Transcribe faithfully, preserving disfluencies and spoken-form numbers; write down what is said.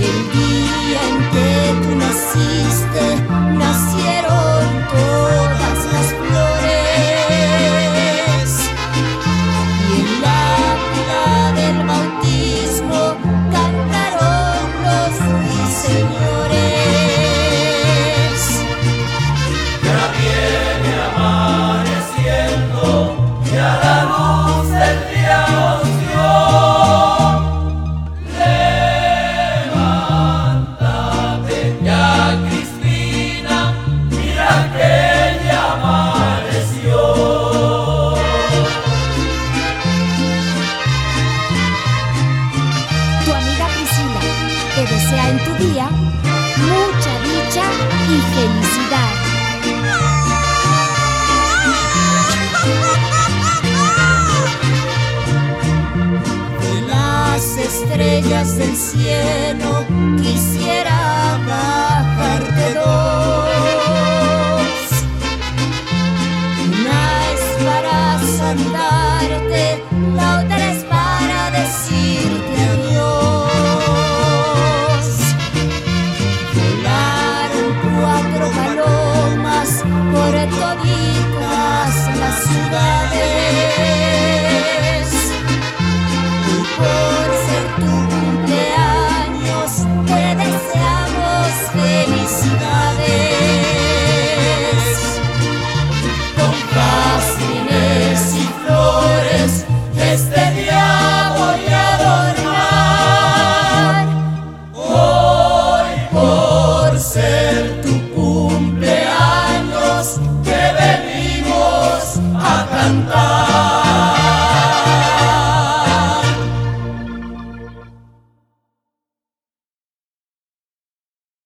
El día en que tú naciste, nacieron todas las flores. Y en la cuna del bautismo cantaron los ruiseñores. Ya viene amaneciendo, ya la luz del día nos dio. Levántate ya, Crispina, mira que ya amaneció. Tu amiga Priscila te desea en tu día mucha dicha y felicidad. De las estrellas del cielo